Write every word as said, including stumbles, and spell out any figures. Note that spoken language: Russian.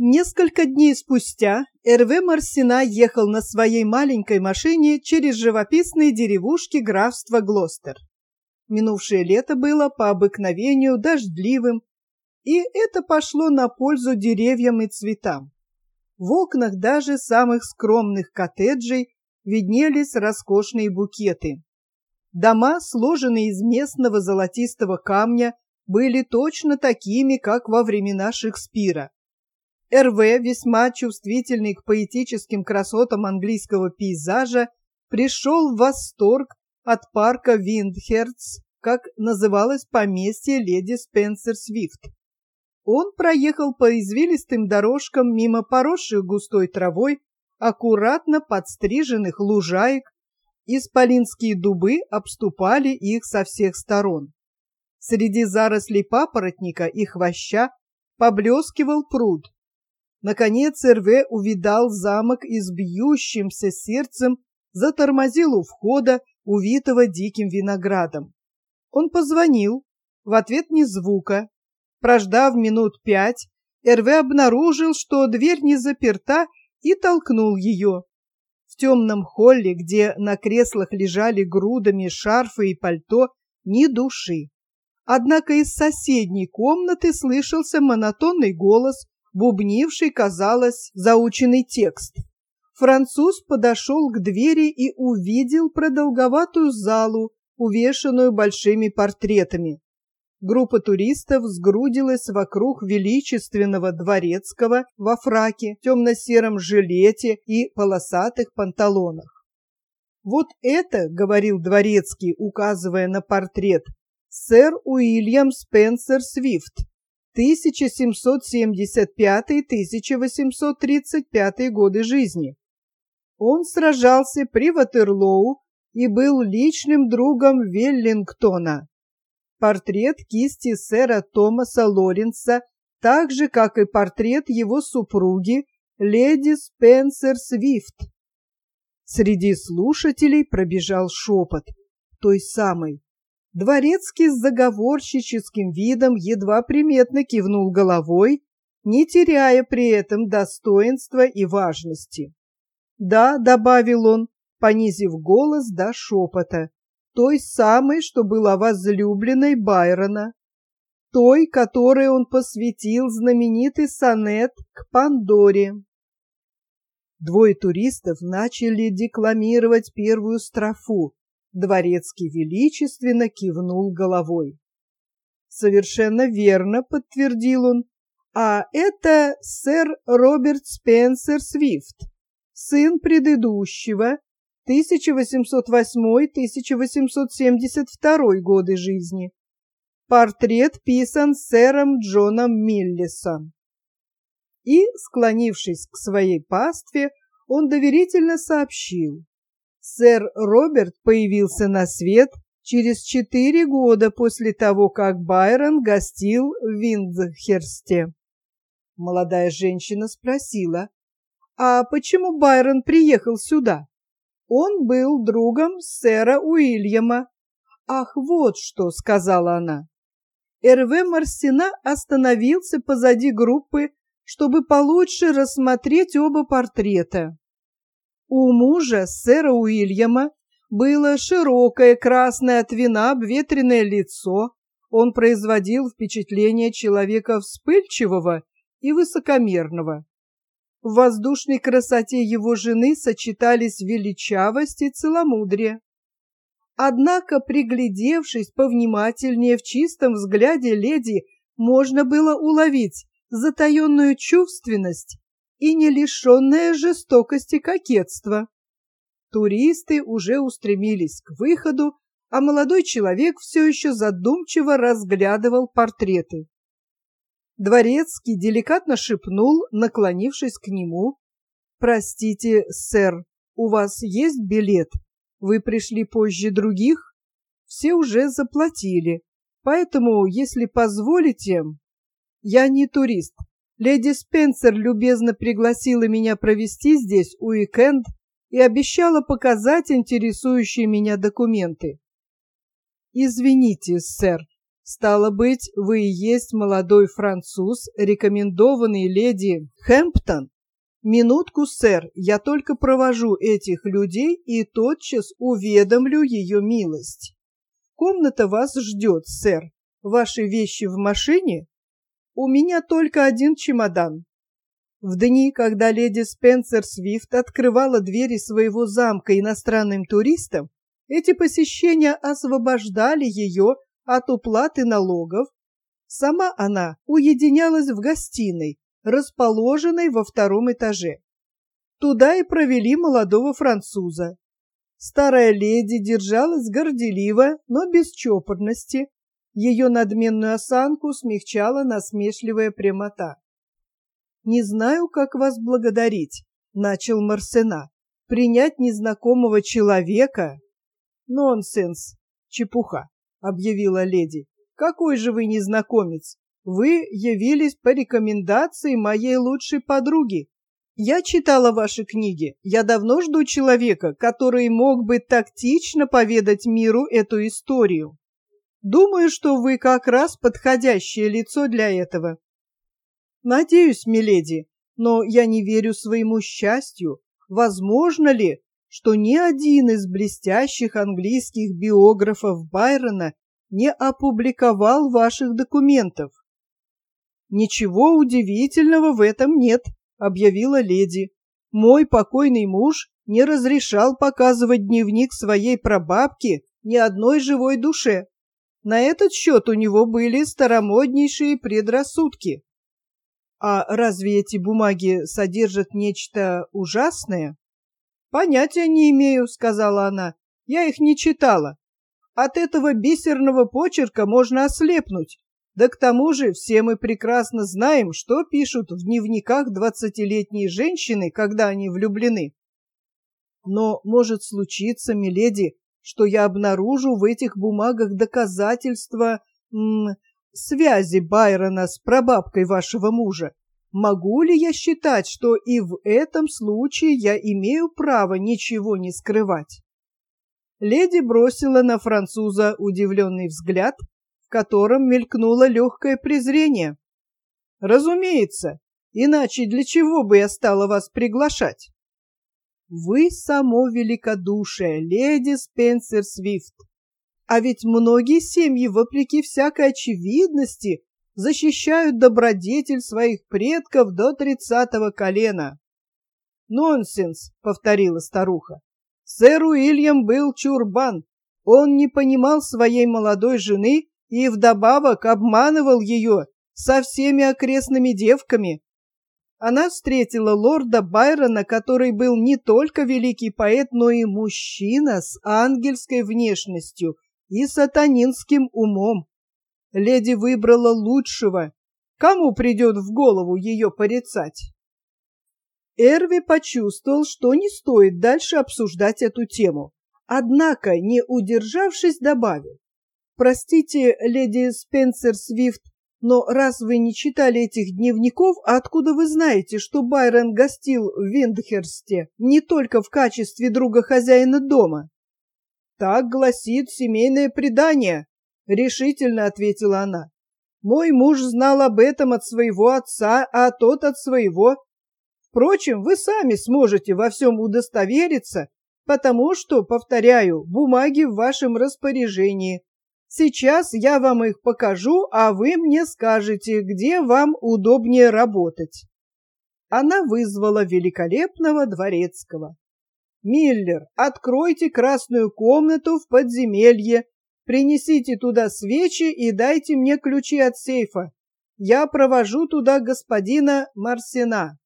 Несколько дней спустя Эрве Марсина ехал на своей маленькой машине через живописные деревушки графства Глостер. Минувшее лето было по обыкновению дождливым, и это пошло на пользу деревьям и цветам. В окнах даже самых скромных коттеджей виднелись роскошные букеты. Дома, сложенные из местного золотистого камня, были точно такими, как во времена Шекспира. Эрве, весьма чувствительный к поэтическим красотам английского пейзажа, пришел в восторг от парка Виндхерц, как называлось поместье леди Спенсер Свифт. Он проехал по извилистым дорожкам мимо поросших густой травой, аккуратно подстриженных лужаек, исполинские дубы обступали их со всех сторон. Среди зарослей папоротника и хвоща поблескивал пруд. Наконец Эрве увидал замок и с бьющимся сердцем затормозил у входа, увитого диким виноградом. Он позвонил, в ответ ни звука. Прождав минут пять, Эрве обнаружил, что дверь не заперта, и толкнул ее. В темном холле, где на креслах лежали грудами шарфы и пальто, ни души. Однако из соседней комнаты слышался монотонный голос, бубнивший, казалось, заученный текст. Француз подошел к двери и увидел продолговатую залу, увешанную большими портретами. Группа туристов сгрудилась вокруг величественного дворецкого во фраке, темно-сером жилете и полосатых панталонах. «Вот это, — говорил дворецкий, указывая на портрет, — сэр Уильям Спенсер Свифт, тысяча семьсот семьдесят пятый — тысяча восемьсот тридцать пятый годы жизни. Он сражался при Ватерлоу и был личным другом Веллингтона. Портрет кисти сэра Томаса Лоренса, так же, как и портрет его супруги, леди Спенсер Свифт». Среди слушателей пробежал шепот, той самой. Дворецкий с заговорщическим видом едва приметно кивнул головой, не теряя при этом достоинства и важности. «Да», — добавил он, понизив голос до шепота, «той самой, что была возлюбленной Байрона, той, которой он посвятил знаменитый сонет к Пандоре». Двое туристов начали декламировать первую строфу. Дворецкий величественно кивнул головой. «Совершенно верно», — подтвердил он. «А это сэр Роберт Спенсер Свифт, сын предыдущего, тысяча восемьсот восьмой — тысяча восемьсот семьдесят второй годы жизни. Портрет писан сэром Джоном Миллисом». И, склонившись к своей пастве, он доверительно сообщил: сэр Роберт появился на свет через четыре года после того, как Байрон гостил в Виндхерсте. Молодая женщина спросила: «А почему Байрон приехал сюда?» «Он был другом сэра Уильяма». «Ах, вот что», — сказала она. Эрве Марсина остановился позади группы, чтобы получше рассмотреть оба портрета. У мужа сэра Уильяма было широкое, красное от вина, обветренное лицо. Он производил впечатление человека вспыльчивого и высокомерного. В воздушной красоте его жены сочетались величавость и целомудрие. Однако, приглядевшись повнимательнее, в чистом взгляде леди можно было уловить затаенную чувственность и не лишенное жестокости кокетства. Туристы уже устремились к выходу, а молодой человек все еще задумчиво разглядывал портреты. Дворецкий деликатно шепнул, наклонившись к нему: «Простите, сэр, у вас есть билет? Вы пришли позже других? Все уже заплатили, поэтому, если позволите...» «Я не турист. Леди Спенсер любезно пригласила меня провести здесь уикенд и обещала показать интересующие меня документы». «Извините, сэр, Стало быть, вы и есть молодой француз, рекомендованный леди Хэмптон? Минутку, сэр, я только провожу этих людей и тотчас уведомлю ее милость. Комната вас ждет, сэр. Ваши вещи в машине? У меня только один чемодан. В дни, когда леди Спенсер Свифт открывала двери своего замка иностранным туристам, эти посещения освобождали ее от уплаты налогов. Сама она уединялась в гостиной, расположенной во втором этаже. Туда и провели молодого француза. Старая леди держалась горделиво, но без чопорности. Ее надменную осанку смягчала насмешливая прямота. «Не знаю, как вас благодарить», — начал Марсена. «Принять незнакомого человека?» «Нонсенс, чепуха», — объявила леди. «Какой же вы незнакомец? Вы явились по рекомендации моей лучшей подруги. Я читала ваши книги. Я давно жду человека, который мог бы тактично поведать миру эту историю. Думаю, что вы как раз подходящее лицо для этого». «Надеюсь, миледи, но я не верю своему счастью. Возможно ли, что ни один из блестящих английских биографов Байрона не опубликовал ваших документов?» «Ничего удивительного в этом нет», — объявила леди. «Мой покойный муж не разрешал показывать дневник своей прабабки ни одной живой душе. На этот счет у него были старомоднейшие предрассудки». «А разве эти бумаги содержат нечто ужасное?» «Понятия не имею», — сказала она. «Я их не читала. От этого бисерного почерка можно ослепнуть. Да к тому же все мы прекрасно знаем, что пишут в дневниках двадцатилетние женщины, когда они влюблены». «Но может случиться, миледи, что я обнаружу в этих бумагах доказательства м, связи Байрона с прабабкой вашего мужа. Могу ли я считать, что и в этом случае я имею право ничего не скрывать?» Леди бросила на француза удивленный взгляд, в котором мелькнуло легкое презрение. «Разумеется, иначе для чего бы я стала вас приглашать?» «Вы само великодушие, леди Спенсер Свифт. А ведь многие семьи, вопреки всякой очевидности, защищают добродетель своих предков до тридцатого колена». «Нонсенс», — повторила старуха. «Сэр Уильям был чурбан. Он не понимал своей молодой жены и вдобавок обманывал ее со всеми окрестными девками. Она встретила лорда Байрона, который был не только великий поэт, но и мужчина с ангельской внешностью и сатанинским умом. Леди выбрала лучшего. Кому придет в голову ее порицать?» Эрви почувствовал, что не стоит дальше обсуждать эту тему, однако, не удержавшись, добавил: «Простите, леди Спенсер Свифт, но раз вы не читали этих дневников, откуда вы знаете, что Байрон гостил в Виндхерсте не только в качестве друга хозяина дома?» «Так гласит семейное предание», — решительно ответила она. «Мой муж знал об этом от своего отца, а тот от своего. Впрочем, вы сами сможете во всем удостовериться, потому что, повторяю, бумаги в вашем распоряжении. Сейчас я вам их покажу, а вы мне скажете, где вам удобнее работать». Она вызвала великолепного дворецкого. «Миллер, откройте красную комнату в подземелье, принесите туда свечи и дайте мне ключи от сейфа. Я провожу туда господина Марсена».